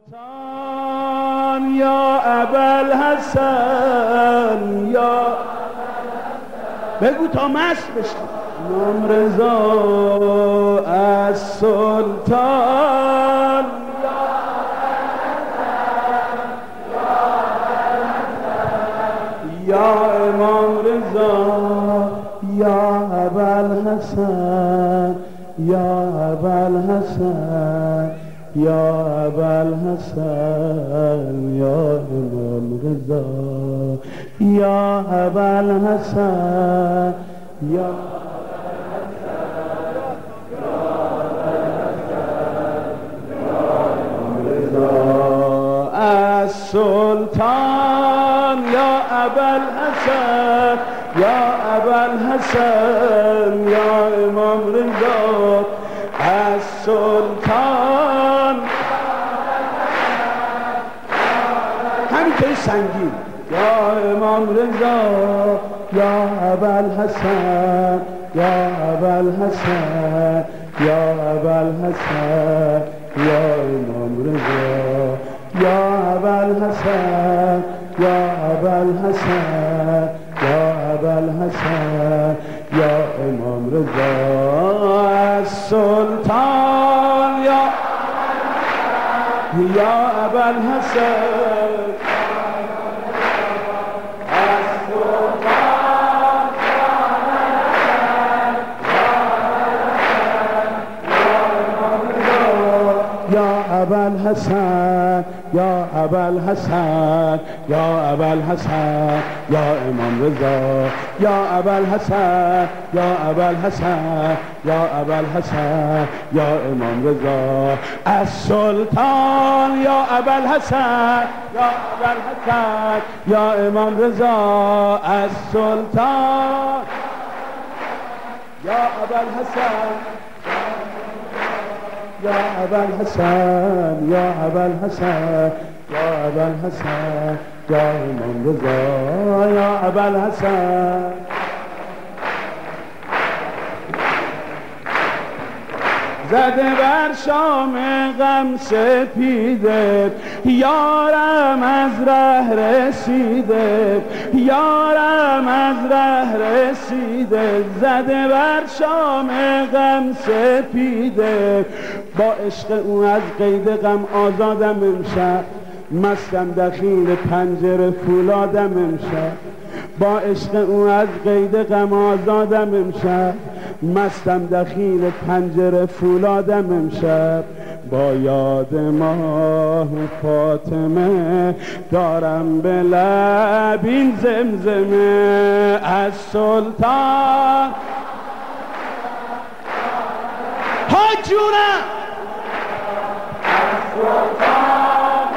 سلطان یا ابوالحسن یا بگو تا مست بشه. امام رضا از سلطان یا امام رضا یا ابوالحسن یا ابوالحسن یا ابوالحسن یا امام رضا یا ابوالحسن یا از سلطان یا ابوالحسن یا ابوالحسن یا امام رضا از سلطان همینطوری سنگین یا امام رضا یا ابوالحسن یا ابوالحسن یا ابوالحسن یا امام رضا یا ابوالحسن یا ابوالحسن یا ابوالحسن یا امام رضا از سلطان یا ابوالحسن ابوالحسن یا ابوالحسن یا ابوالحسن یا امام رضا یا ابوالحسن یا ابوالحسن یا ابوالحسن یا امام رضا از سلطان یا ابوالحسن یا ابوالحسن یا امام رضا از سلطان یا ابوالحسن یا ابوالحسن یا ابوالحسن یا ابوالحسن یا امام رضا یا ابوالحسن زده بر شام غم سپیده یارم از ره رسیده یارم از ره رسیده زده بر شام غم سپیده با عشق او از قید غم آزادم امشب مستم دخیل پنجره فولادم امشب با عشق او از قید غم آزادم امشب مستم دخیل پنجره فولادم امشب با یاد ماه فاطمه دارم به لب این زمزمه از سلطان ها جونم از سلطان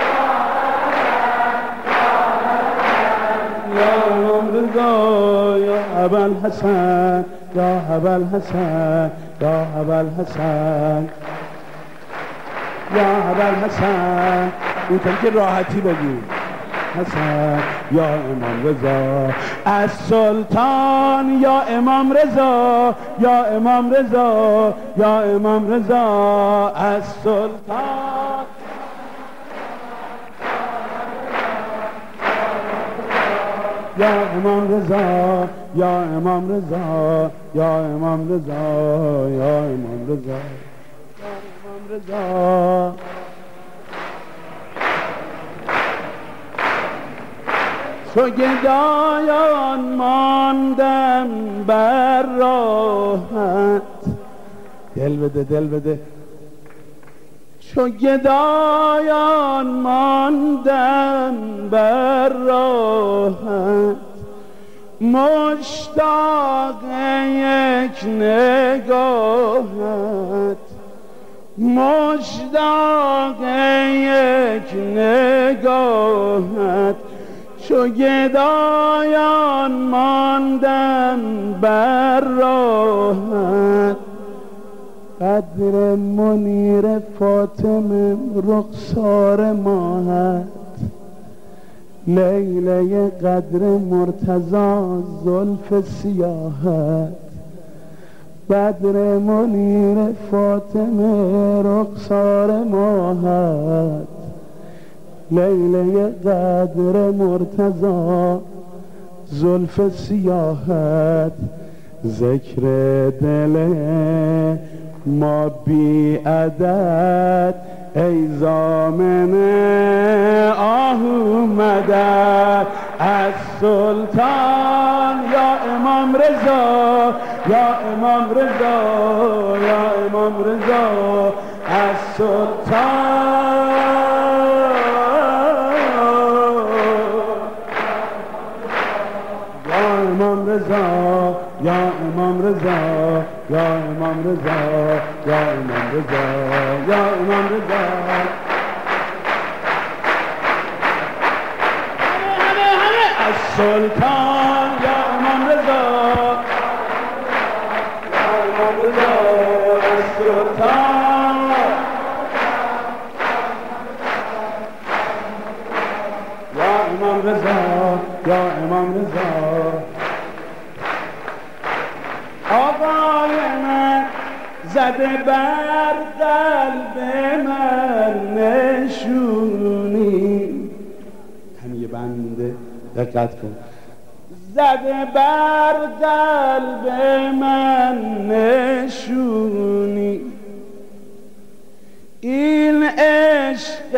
یا امام رضا یا ابوالحسن یا ابوالحسن یا ابوالحسن یا ابوالحسن اونطوری که راحتی بگی حسن یا امام رضا از سلطان یا امام رضا یا امام رضا یا امام رضا از سلطان یا امام رضا یا امام رضا یا امام رضا یا امام رضا یا امام رضا چو گدایان ماندم بر راهت دل بده دل بده چو گدایان ماندم بر راهت مشتاق یک نگاهت مشتاق یک نگاهت چو گدایان ماندم بر راهت قدر منیر فاطمه رخسار ماهت لیله قدر مرتضی زلف سیاهت بدر منیر فاطمه رخسار ماهت لیله قدر مرتضی زلف سیاهت ذکر دل ما بی عدد ای ضامن آهو مدد از سلطان یا امام رضا یا امام رضا یا امام رضا از سلطان یا امام رضا یا امام رضا یا امام رضا یا امام رضا یا امام رضا از سلطان یا امام رضا یا امام رضا از سلطان یا امام رضا یا امام رضا آقای من زده بر قلب من نشونی. همین یه بنده دقت کن. زده بر قلب من نشونی، این عشق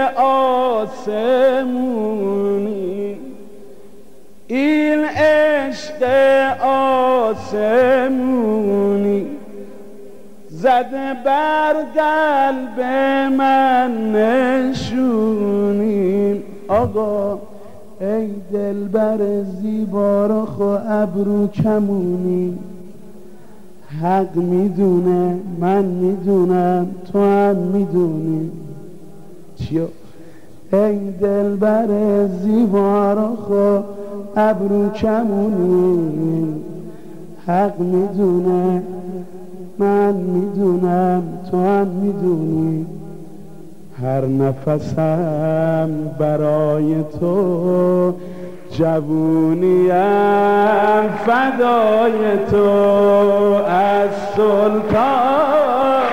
آسمونی، این عشق آسمونی، زده بر قلب من نشونی. آقا ای دلبر زیبا رخ و ابرو کمونی، حق میدونه من میدونم تو هم میدونی. چیو؟ ای دلبر زیبا رخ و ابرو کمونی، حق میدونه من میدونم تو هم میدونی. هر نفسم برای تو جوونیم فدای تو از سلطان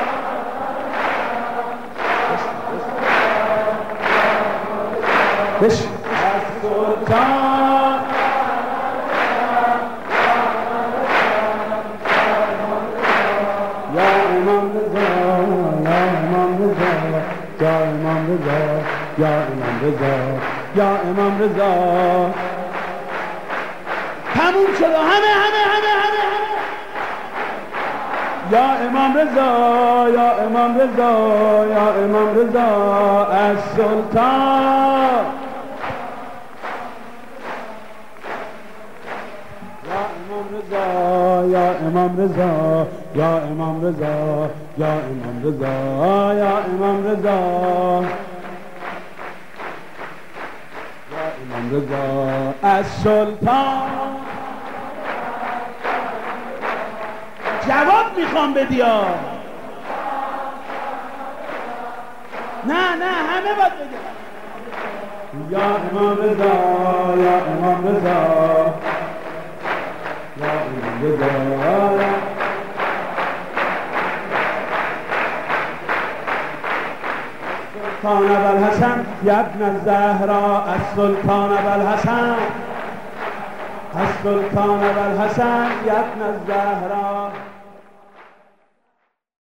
از سلطان یا امام رضا یا امام رضا یا امام رضا یا امام رضا یا امام رضا. تموم شد. همه یا امام رضا یا امام رضا یا امام رضا از سلطان یا امام رضا یا امام رضا یا امام رضا یا امام رضا یا امام رضا یا امام رضا از سلطان. جواب میخوام بدی ها. نه همه باید بگه یا امام رضا یا امام رضا یا امام رضا سلطان ابوالحسن یا ابن الزهرا السلطان ابوالحسن السلطان ابوالحسن یا ابن الزهرا.